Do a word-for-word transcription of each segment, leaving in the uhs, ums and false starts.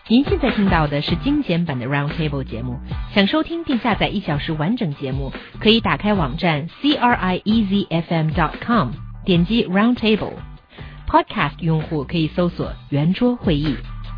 您现在听到的是精简版的 Roundtable 节目。想收听并下载一小时完整节目，可以打开网站 c r i e z f m dot com， 点击 Roundtable。Podcast 用户可以搜索圆桌会议。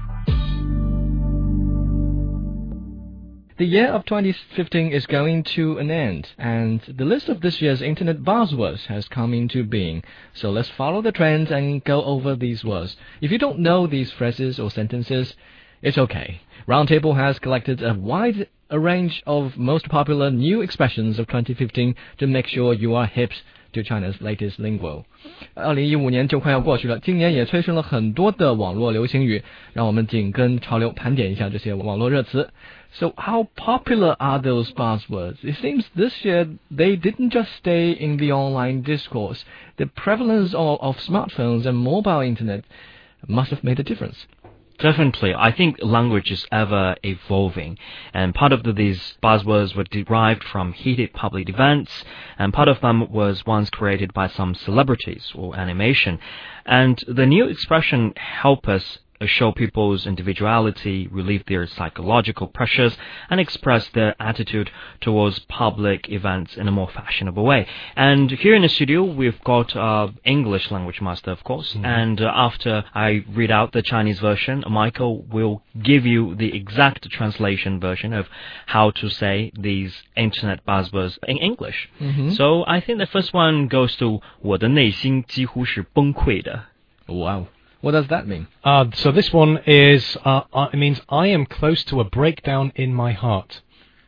The year of twenty fifteen is going to an end, and the list of this year's internet buzzwords has come into being. So let's follow the trends and go over these words. If you don't know these phrases or sentences, it's okay. Roundtable has collected a wide a range of most popular new expressions of twenty fifteen to make sure you are hip to China's latest lingo. 二零一五年就快要过去了，今年也催生了很多的网络流行语，让我们紧跟潮流盘点一下这些网络热词。So how popular are those buzzwords? It seems this year they didn't just stay in the online discourse. The prevalence of, of smartphones and mobile internet must have made a difference. Definitely. I think language is ever evolving, and part of the, these buzzwords were derived from heated public events, and part of them was once created by some celebrities or animation. And the new expression help us show people's individuality, relieve their psychological pressures, and express their attitude towards public events in a more fashionable way. And here in the studio, we've got uh, English language master, of course, mm-hmm. and uh, after I read out the Chinese version, Michael will give you the exact translation version of how to say these internet buzzwords in English. Mm-hmm. So I think the first one goes to 我的内心几乎是崩溃的. Wow. What does that mean? Uh, so this one is, uh, uh, it means I am close to a breakdown in my heart.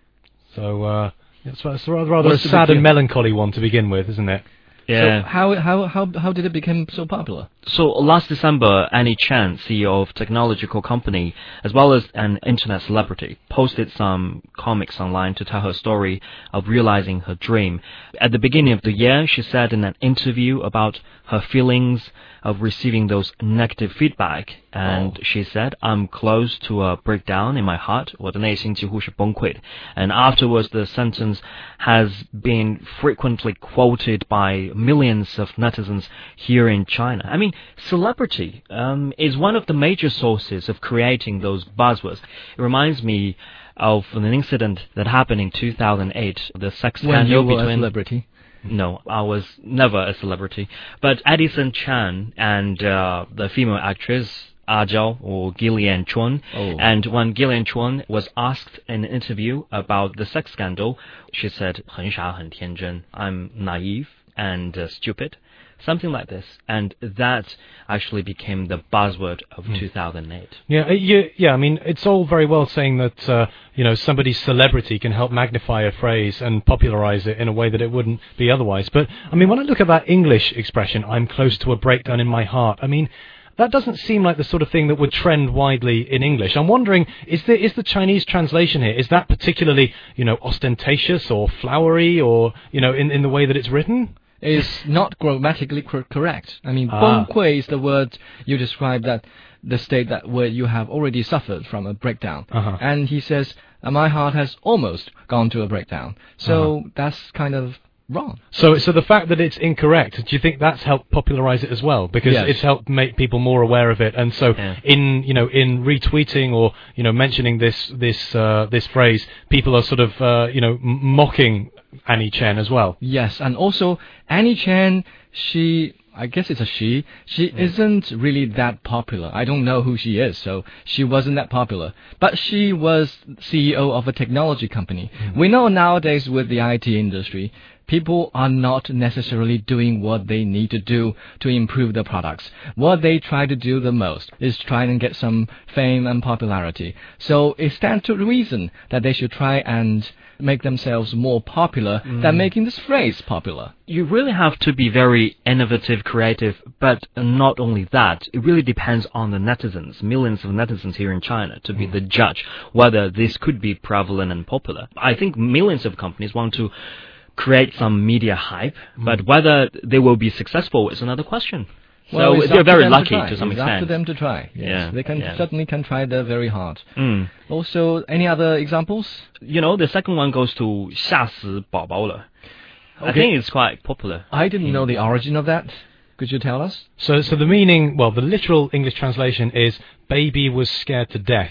So uh, it's, it's a rather, rather a sad and melancholy one to begin with, isn't it? Yeah. So how how how how did it become so popular? So last December, Annie Chan, C E O of technological company, as well as an internet celebrity, posted some comics online to tell her story of realizing her dream. At the beginning of the year, she said in an interview about her feelings of receiving those negative feedback, and oh. she said, I'm close to a breakdown in my heart, 我的内心几乎是崩溃的. And afterwards, the sentence has been frequently quoted by millions of netizens here in China. I mean, celebrity um, is one of the major sources of creating those buzzwords. It reminds me of an incident that happened in two thousand eight, the sex when scandal you were between... a celebrity. No, I was never a celebrity. But Addison Chan and uh, the female actress Ah Zhao or Gillian Chuan. Oh. And when Gillian Chuan was asked in an interview about the sex scandal, she said, 很傻很天真, I'm naive and uh, stupid. Something like this, and that actually became the buzzword of mm. two thousand eight. Yeah, yeah, yeah. I mean, it's all very well saying that uh, you know somebody's celebrity can help magnify a phrase and popularize it in a way that it wouldn't be otherwise. But I mean, when I look at that English expression, "I'm close to a breakdown in my heart," I mean, that doesn't seem like the sort of thing that would trend widely in English. I'm wondering, is the is the Chinese translation here, is that particularly you know ostentatious or flowery or you know in in the way that it's written? Is not grammatically cor- correct. I mean, ah. 崩溃 is the word you describe that the state that where you have already suffered from a breakdown. Uh-huh. And he says, my heart has almost gone to a breakdown. So uh-huh. that's kind of wrong. So, so the fact that it's incorrect, do you think that's helped popularize it as well? Because yes. it's helped make people more aware of it, and so yeah. in you know in retweeting or you know mentioning this this uh, this phrase, people are sort of uh, you know m- mocking Annie Chen as well. Yes, and also Annie Chen, she, I guess it's a she, she yeah. isn't really that popular. I don't know who she is, so she wasn't that popular. But she was C E O of a technology company. Mm-hmm. We know nowadays with the I T industry, people are not necessarily doing what they need to do to improve their products. What they try to do the most is try and get some fame and popularity. So it stands to reason that they should try and make themselves more popular mm. than making this phrase popular. You really have to be very innovative, creative, but not only that, it really depends on the netizens, millions of netizens here in China, to be mm. the judge whether this could be prevalent and popular. I think millions of companies want to create some media hype, mm. but whether they will be successful is another question. Well, so they're very lucky to, to some it's extent. It's up to them to try. Yes. Yeah, they can yeah. certainly can try their very hard. Mm. Also, any other examples? You know, the second one goes to 吓死宝宝了. Okay. I think it's quite popular. I didn't know the origin of that. Could you tell us? So, so the meaning, well, the literal English translation is "baby was scared to death."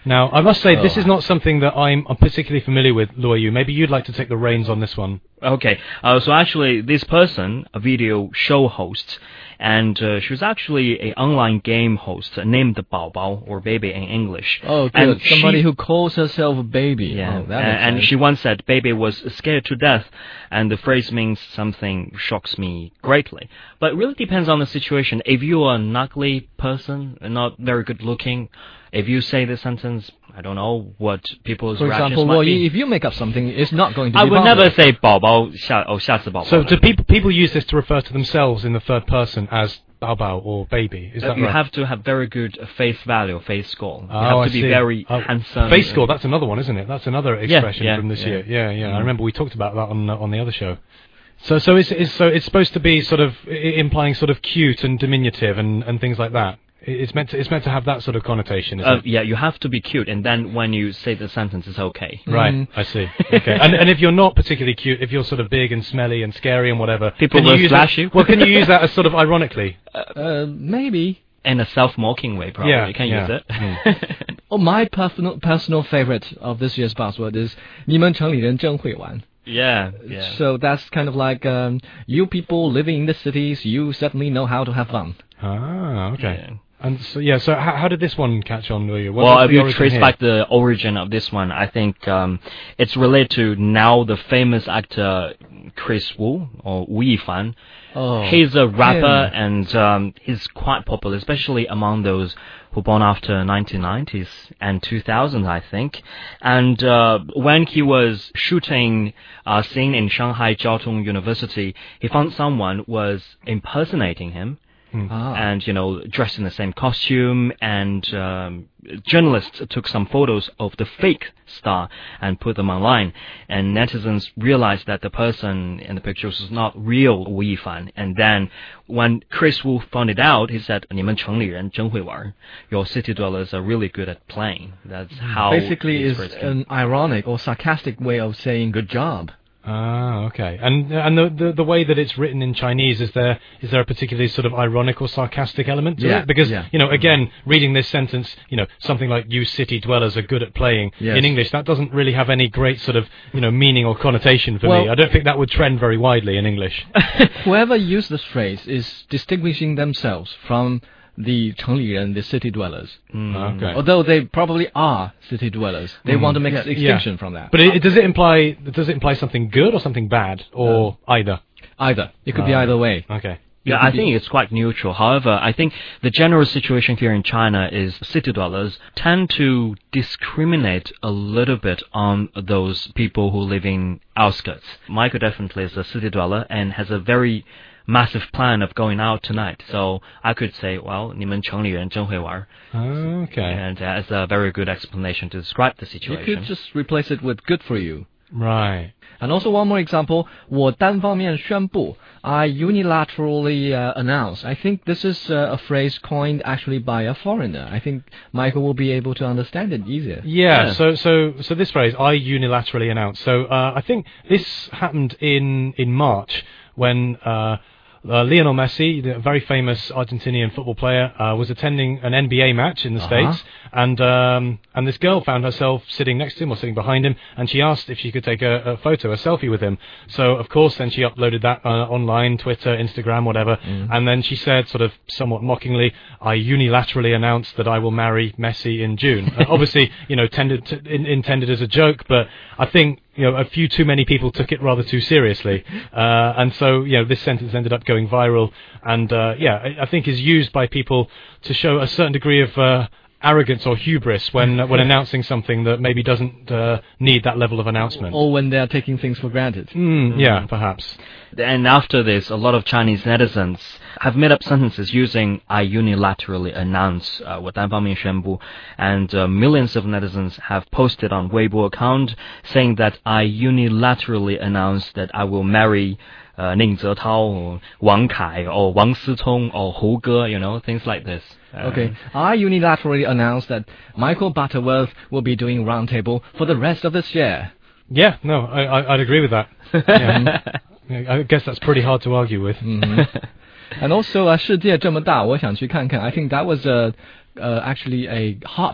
Now, I must say, this Oh. is not something that I'm, I'm particularly familiar with, Luo Yu. Maybe you'd like to take the reins on this one. Okay, uh, so actually, this person, a video show host, and uh, she was actually an online game host named Bao Bao, or Baby in English. Oh, good. And Somebody she, who calls herself a baby. Yeah, Oh, that and, makes and sense. she once said, "Baby was scared to death," and the phrase means something shocks me greatly. But it really depends on the situation. If you are an ugly person, not very good looking, if you say this sentence, I don't know what people's For reactions example, might well, be. if you make up something, it's not going to be I would popular. never say 宝宝下哦下次宝宝. So do people people use this to refer to themselves in the third person as bao bao or baby? Is Uh, that you right? have to have very good uh, face value, face score. You Oh, have I to be see. very Oh, handsome. Face score, that's another one, isn't it? That's another expression yeah, from this yeah. year. Yeah, yeah. Mm. I remember we talked about that on uh, on the other show. So so it's, it's so it's supposed to be sort of i- implying sort of cute and diminutive and, and things like that. It- It's meant to it's meant to have that sort of connotation, isn't Uh, it? yeah, you have to be cute, and then when you say the sentence, it's okay. Right, Mm. I see. Okay, and and if you're not particularly cute, if you're sort of big and smelly and scary and whatever, People can you will use slash it, you. Well, can you use that as sort of ironically? Uh, maybe. In a self-mocking way, probably. Yeah, you can yeah. use it. Mm. Oh, my personal personal favorite of this year's buzzword is 你们城里人真会玩. yeah, yeah. So that's kind of like um, you people living in the cities, you certainly know how to have fun. Ah, okay. Yeah. And so yeah, so how, how did this one catch on with you? What- Well, what's if the you origin trace here? back the origin of this one, I think um, it's related to now the famous actor Chris Wu, or Wu Yifan. Oh, He's a rapper, him. and um, he's quite popular, especially among those who born after nineteen nineties and two thousands, I think. And uh, when he was shooting a scene in Shanghai Jiao Tong University, he found someone was impersonating him. Ah. And, you know, dressed in the same costume, and um, journalists took some photos of the fake star and put them online, and netizens realized that the person in the pictures was not real Wu Yifan. And then when Chris Wu found it out, he said, 你们城里人真会玩. Your city dwellers are really good at playing. That's how Basically this is phrase came. an ironic or sarcastic way of saying good job. Ah, okay. And and the, the the way that it's written in Chinese, is there is there a particularly sort of ironic or sarcastic element to Yeah, it? Because yeah. you know, again, reading this sentence, you know, something like "you city dwellers are good at playing" Yes. in English, that doesn't really have any great sort of you know meaning or connotation for me. Well- I don't think that would trend very widely in English. Whoever used this phrase is distinguishing themselves from the 城里人, the city dwellers. Mm. Okay. Although they probably are city dwellers, they Mm. want to make Yeah, an extinction from that. But it, does it imply does it imply something good or something bad or either? Either. It could be Ah. either way. Okay. Yeah, I think it's quite neutral. However, I think the general situation here in China is city dwellers tend to discriminate a little bit on those people who live in outskirts. Michael definitely is a city dweller and has a very massive plan of going out tonight. So I could say, well, 你们城里人真会玩. Okay. And that's a very good explanation to describe the You situation. could just replace it with good for you. Right. And also one more example, 我单方面宣布, I unilaterally uh, announce. I think this is uh, a phrase coined actually by a foreigner. I think Michael will be able to understand it easier. Yeah, Yeah. so so so this phrase, I unilaterally announced. So uh, I think this happened in in March when uh, uh, Lionel Messi, the very famous Argentinian football player, uh, was attending an N B A match in the Uh-huh. States, and um, and this girl found herself sitting next to him or sitting behind him, and she asked if she could take a, a photo, a selfie with him. So of course, then she uploaded that uh, online, Twitter, Instagram, whatever, and then she said, sort of somewhat mockingly, I unilaterally announced that I will marry Messi in June. Uh, obviously, you know, tended to, in, intended as a joke, but I think you know a few too many people took it rather too seriously, uh, and so you know this sentence ended up going viral, and uh, yeah, I, I think is used by people to show a certain degree of uh, arrogance or hubris when uh, when announcing something that maybe doesn't uh, need that level of announcement. Or when they're taking things for granted. Mm, yeah, perhaps. And after this, a lot of Chinese netizens have made up sentences using I unilaterally announce, uh, 我单方面宣布, and uh, millions of netizens have posted on Weibo account saying that I unilaterally announce that I will marry uh, Ning Zetao or Wang Kai or Wang Sitong or Hu Ge, you know, things like this. Uh, Okay, I unilaterally announced that Michael Butterworth will be doing Roundtable for the rest of this year. Yeah, no, I, I, I'd agree with that. Yeah. I guess that's pretty hard to argue with. Mhm. And also, uh, 世界这么大，我想去看看. I think that was a, uh, actually a hot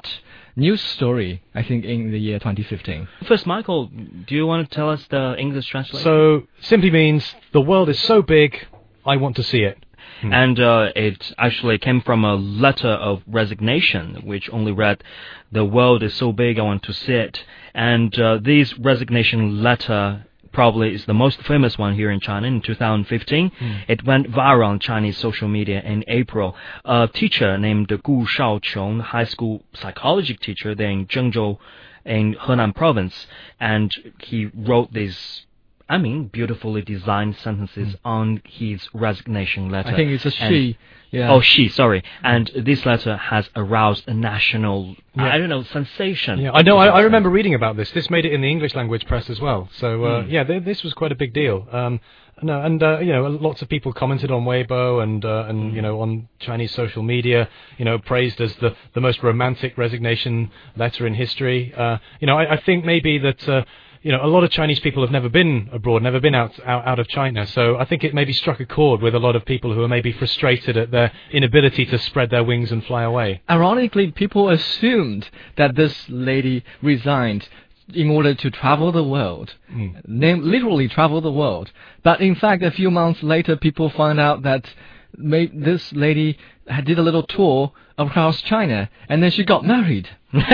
news story, I think, in the year twenty fifteen. First, Michael, do you want to tell us the English translation? So, simply means, the world is so big, I want to see it. Hmm. And uh, it actually came from a letter of resignation, which only read, "The world is so big, I want to see it." And uh, this resignation letter probably is the most famous one here in China in two thousand fifteen. Mm. It went viral on Chinese social media in April. A teacher named Gu Shaoqiong, high school psychology teacher there in Zhengzhou in Henan province, and he wrote these, I mean, beautifully designed sentences mm. on his resignation letter. I think it's a she. Yeah. Oh, she, sorry. And this letter has aroused a national, yeah. I don't know, sensation. Yeah, I know, I, I remember reading about this. This made it in the English language press as well. So, uh, mm. yeah, th this was quite a big deal. Um, no, and, uh, you know, lots of people commented on Weibo and, uh, and mm. you know, on Chinese social media, you know, praised as the, the most romantic resignation letter in history. Uh, you know, I, I think maybe that... Uh, You know, a lot of Chinese people have never been abroad, never been out, out out of China. So I think it maybe struck a chord with a lot of people who are maybe frustrated at their inability to spread their wings and fly away. Ironically, people assumed that this lady resigned in order to travel the world, mm. name, literally travel the world. But in fact, a few months later, people found out that may, this lady did a little tour across China, and then she got married.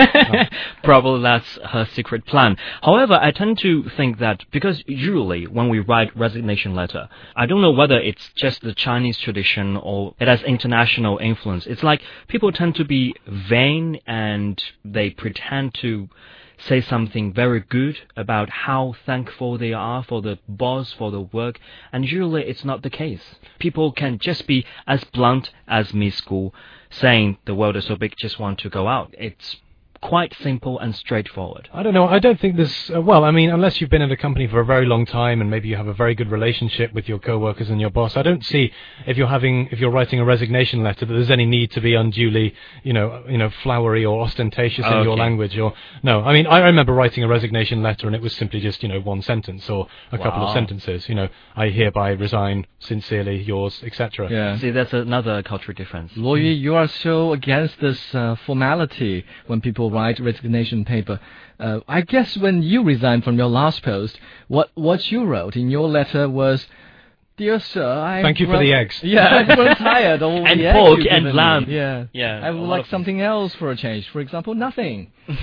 Probably that's her secret plan. However, I tend to think that because usually when we write resignation letter, I don't know whether it's just the Chinese tradition or it has international influence. It's like people tend to be vain and they pretend to say something very good about how thankful they are for the boss, for the work, and usually it's not the case. People can just be as blunt as Miss Gu, saying the world is so big, just want to go out. It's quite simple and straightforward. I don't know. I don't think there's... Uh, well, I mean, unless you've been in a company for a very long time and maybe you have a very good relationship with your co-workers and your boss, I don't see if you're having, if you're writing a resignation letter that there's any need to be unduly, you know, you know, flowery or ostentatious oh, in okay. your language. Or no, I mean, I remember writing a resignation letter and it was simply just, you know, one sentence or a wow. couple of sentences. You know, I hereby resign, sincerely yours, et cetera. Yeah. See, that's another cultural difference. Luo Yu, you are so against this uh, formality when people write resignation paper. Uh, I guess when you resigned from your last post, what what you wrote in your letter was, "Dear sir, I thank you for the eggs." Yeah, I've grown tired of all and the pork eggs and lamb. Me. Yeah, yeah. I would like something else for a change. For example, nothing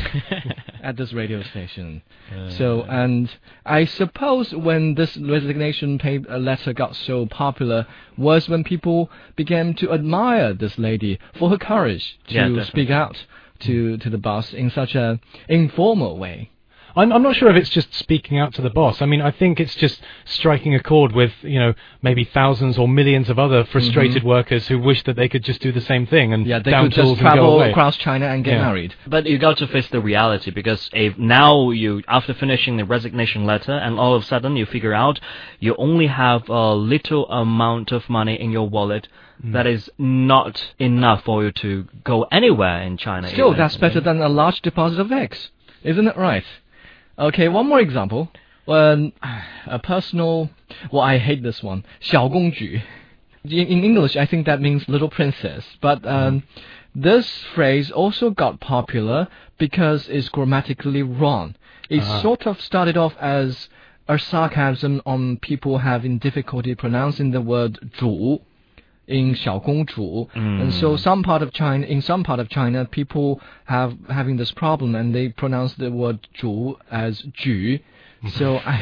at this radio station. Uh, so, and I suppose when this resignation paper letter got so popular was when people began to admire this lady for her courage to yeah, speak out to to the boss in such a informal way. I'm, I'm not sure if it's just speaking out to the boss. I mean, I think it's just striking a chord with, you know, maybe thousands or millions of other frustrated mm-hmm. workers who wish that they could just do the same thing and yeah, they down could tools just travel and go away. across China and get yeah. married. But you got to face the reality, because if now you, after finishing the resignation letter, and all of a sudden you figure out you only have a little amount of money in your wallet, mm. that is not enough for you to go anywhere in China. Still, even. that's better than a large deposit of eggs, isn't it right? Okay, one more example. When a personal... Well, I hate this one. 小公主. In, in English, I think that means little princess. But um, this phrase also got popular because it's grammatically wrong. It uh-huh. sort of started off as a sarcasm on people having difficulty pronouncing the word 主 in 小公主, mm. and so some part of China, in some part of China, people have having this problem, and they pronounce the word 主 as 举. So I,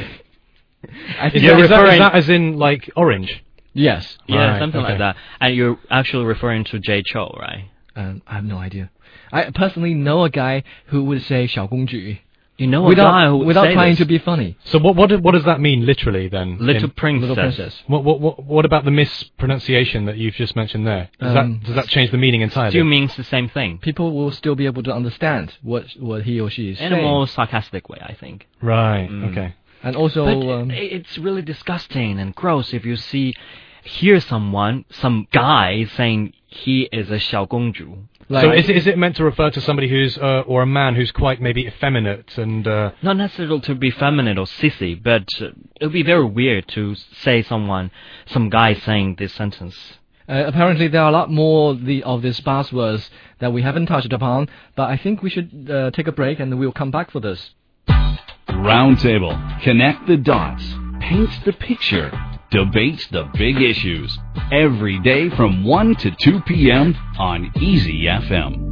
I think is, that, is that as in like orange? Yes. Yeah, right, something okay. like that. And you're actually referring to Jay Chou, right? Um, I have no idea. I personally know a guy who would say 小公主. You know a without, guy who would without say trying this. to be funny. So what what what does that mean literally then? Little in, princess. Little princess. What what what what about the mispronunciation that you've just mentioned there? Does um, that does that change the meaning entirely? Still means the same thing. People will still be able to understand what what he or she is in saying. a more sarcastic way, I think. Right. Mm. Okay. And also, but um, it's really disgusting and gross if you see, hear someone, some guy saying he is a 小公主. Like, so is it, is it meant to refer to somebody who's, uh, or a man who's quite maybe effeminate and... Uh, not necessarily to be feminine or sissy, but uh, it would be very weird to say someone, some guy saying this sentence. Uh, apparently, there are a lot more the, of these buzzwords that we haven't touched upon, but I think we should uh, take a break and we'll come back for this. Roundtable. Connect the dots. Paints the picture. Debates the big issues. Every day from one to two p.m. on Easy F M.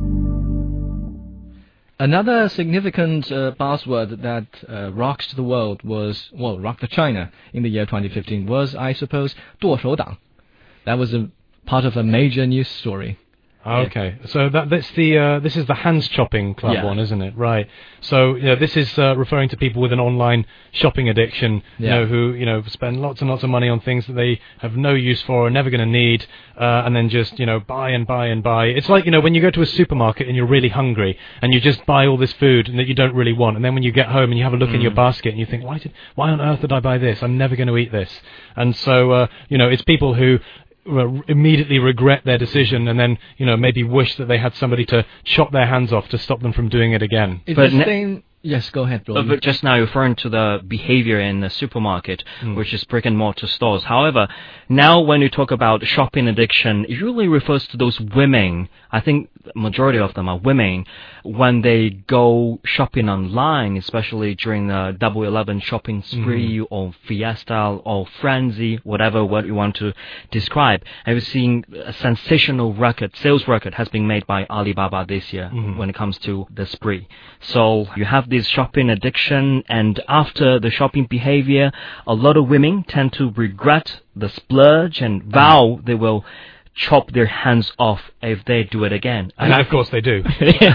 Another significant uh, buzzword that uh, rocked the world was, well, rocked China in the year twenty fifteen was, I suppose, 剁手党. That was a part of a major news story. Okay, so that, that's the uh, this is the hands chopping club Yeah. one, isn't it? Right. So yeah, this is uh, referring to people with an online shopping addiction, you Yeah. know, who you know spend lots and lots of money on things that they have no use for, are never going to need, uh, and then just you know buy and buy and buy. It's like you know when you go to a supermarket and you're really hungry and you just buy all this food that you don't really want, and then when you get home and you have a look in your basket and you think, why did why on earth did I buy this? I'm never going to eat this. And so uh, you know it's people who Well, immediately regret their decision and then, you know, maybe wish that they had somebody to chop their hands off to stop them from doing it again. It's But the ne- same... Yes, go ahead, Uh, Roland. but just now referring to the behavior in the supermarket, which is brick and mortar stores. However, now when you talk about shopping addiction, it really refers to those women. I think the majority of them are women when they go shopping online, especially during the Double Eleven shopping spree or fiesta or frenzy, whatever word you want to describe. I've seen a sensational record, sales record has been made by Alibaba this year when it comes to the spree. So you have this shopping addiction, and after the shopping behavior, a lot of women tend to regret the splurge and vow they will chop their hands off if they do it again. And I of course they do.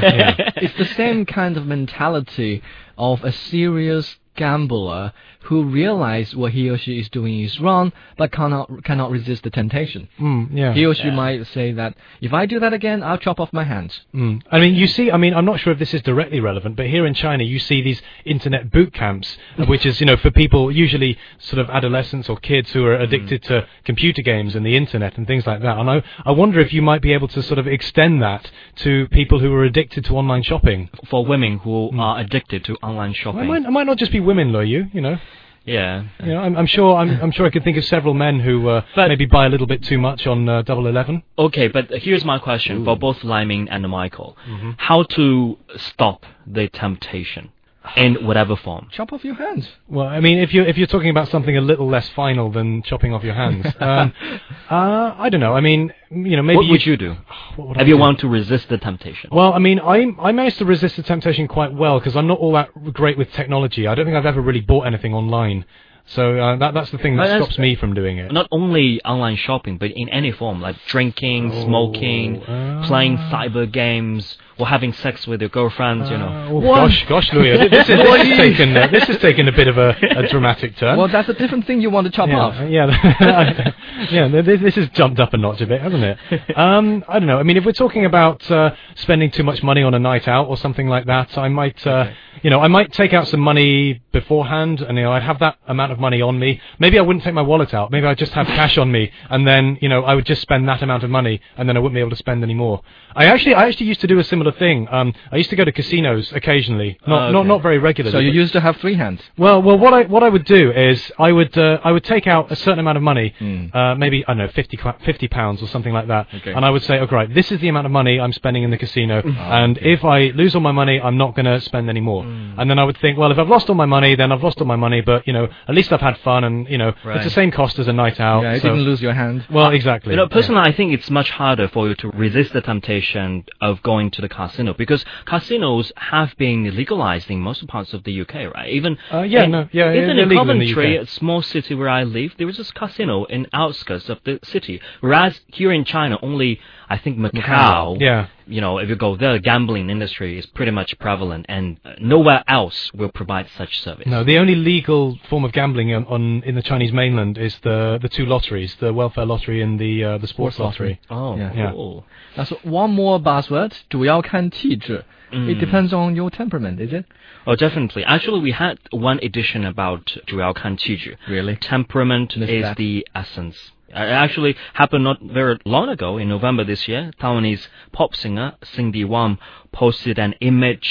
It's the same kind of mentality of a serious gambler who realizes what he or she is doing is wrong, but cannot cannot resist the temptation. Mm, yeah. He or she might say that, if I do that again, I'll chop off my hands. Mm. I mean, you see, I mean, I'm not sure if this is directly relevant, but here in China, you see these internet boot camps, uh, which is, you know, for people, usually sort of adolescents or kids who are addicted to computer games and the internet and things like that. And I, I wonder if you might be able to sort of extend that to people who are addicted to online shopping. for women who are addicted to online shopping. It might, it might not just be women, Lo Yu, you know. Yeah. You know, I'm, I'm sure. I'm, I'm sure I could think of several men who uh, But- maybe buy a little bit too much on uh, Double Eleven. Okay, but here's my question for both Liming and Michael. Mm-hmm. How to stop the temptation in whatever form? Chop off your hands. Well, I mean, if you're if you're talking about something a little less final than chopping off your hands, um, uh, I don't know. I mean, you know, maybe What would you do what would if I you do? want to resist the temptation? Well, I mean, I I managed to resist the temptation quite well because I'm not all that great with technology. I don't think I've ever really bought anything online. So uh, that that's the thing that Well, that's- stops me from doing it. Not only online shopping, but in any form, like drinking, smoking, uh, playing cyber games, or having sex with your girlfriends, you know. Uh, oh, gosh, gosh, Louis, this is, this is taken uh, this is taken a bit of a, a dramatic turn. Well, that's a different thing you want to chop yeah, off. yeah, yeah. This, this has jumped up a notch a bit, hasn't it? Um, I don't know. I mean, if we're talking about uh, spending too much money on a night out or something like that, I might, uh, you know, I might take out some money beforehand, and you know, I'd have that amount of money on me. Maybe I wouldn't take my wallet out. Maybe I'd just have cash on me, and then you know, I would just spend that amount of money, and then I wouldn't be able to spend any more. I actually, I actually used to do a similar thing. Um, I used to go to casinos occasionally, not Okay. not not very regularly. So you but- used to have three hands. Well, well, what I what I would do is I would uh, I would take out a certain amount of money, Mm. uh, maybe I don't know fifty cla- fifty pounds or something like that, Okay. and I would say, okay, right, this is the amount of money I'm spending in the casino, and if I lose all my money, I'm not going to spend any more. And then I would think, well, if I've lost all my money, then I've lost all my money, but you know, at least I've had fun, and you know, Right. it's the same cost as a night out. Yeah, you so- didn't lose your hand. well, exactly. You know, personally, I think it's much harder for you to resist the temptation of going to the casino because casinos have been legalized in most parts of the U K, right? Even Uh, yeah, in, no, yeah, even they're in legal in the U K. Coventry, a small city where I live, there is this casino in outskirts of the city. Whereas here in China, only I think Macau. Yeah. You know, if you go there, the gambling industry is pretty much prevalent, and uh, nowhere else will provide such service. No, the only legal form of gambling on, on in the Chinese mainland is the the two lotteries, the welfare lottery and the uh, the sports Sports lottery. lottery. Oh, Yeah. cool. That's one more buzzword. 主要看气质. It depends on your temperament, is it? Oh, definitely. Actually, we had one edition about 主要看气质. Really? Temperament Missed is that. the essence. It actually happened not very long ago, in November this year. Taiwanese pop singer Cindy Wang posted an image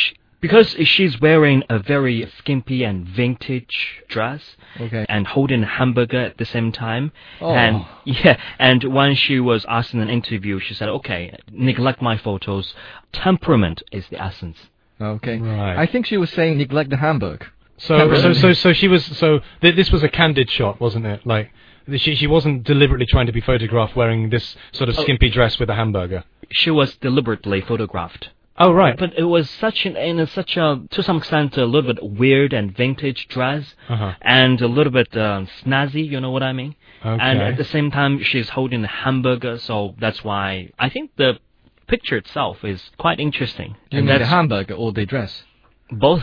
Because she's wearing a very skimpy and vintage dress. Okay. And holding a hamburger at the same time. Oh. And yeah, and when she was asked in an interview, she said, okay, neglect my photos. Temperament is the essence. Okay. Right. I think she was saying neglect the Hamburg. So, so, so, so she was. So th- this was a candid shot, wasn't it? Like she, she wasn't deliberately trying to be photographed wearing this sort of skimpy dress with a hamburger. She was deliberately photographed. Oh, right. But it was such an, in a, such a, to some extent, a little bit weird and vintage dress, Uh-huh. and a little bit uh, snazzy. You know what I mean? Okay. And at the same time, she's holding a hamburger, so that's why I think the picture itself is quite interesting. You and mean the that's hamburger or the dress? both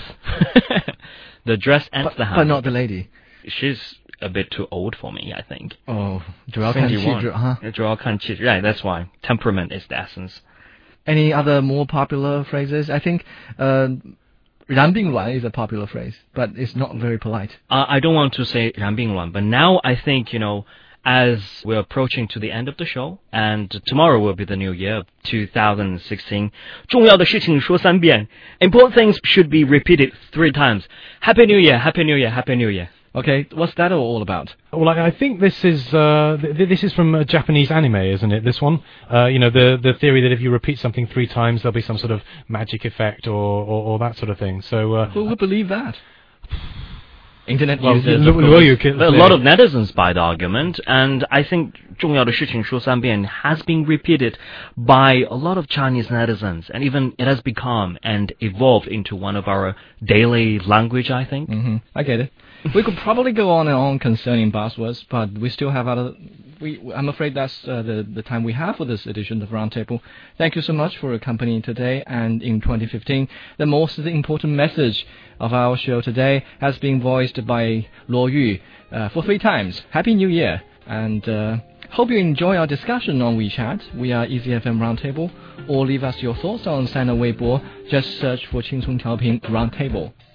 the dress and But, the but hamburger. not the lady. She's a bit too old for me, I think. Oh, 主要看气质, huh? 主要看气质, right, that's why. Temperament is the essence. Any other more popular phrases? I think uh, 燃并卵 is a popular phrase, but it's not very polite. Uh, I don't want to say 燃并卵, but now I think, you know, as we're approaching to the end of the show, and tomorrow will be the new year of two thousand sixteen, 重要的事情说三遍. Important things should be repeated three times. Happy New Year, Happy New Year, Happy New Year. Okay, what's that all about? Well, I, I think this is uh, th- this is from a Japanese anime, isn't it? This one, uh, you know, the the theory that if you repeat something three times, there'll be some sort of magic effect or or, or that sort of thing. So, uh, Who would believe that? Internet well, users, l- of l- course. you can- A lot of netizens buy the argument, and I think 重要的事情说三遍 has been repeated by a lot of Chinese netizens, and even it has become and evolved into one of our daily language, I think. Mm-hmm. I get it. We could probably go on and on concerning buzzwords, but we still have other. We, I'm afraid that's uh, the the time we have for this edition of Roundtable. Thank you so much for accompanying today. And in twenty fifteen, the most important message of our show today has been voiced by Luo Yu uh, for three times. Happy New Year, and uh, hope you enjoy our discussion on WeChat. We are Easy F M Roundtable, or leave us your thoughts on Sina Weibo. Just search for 轻松调频 Roundtable.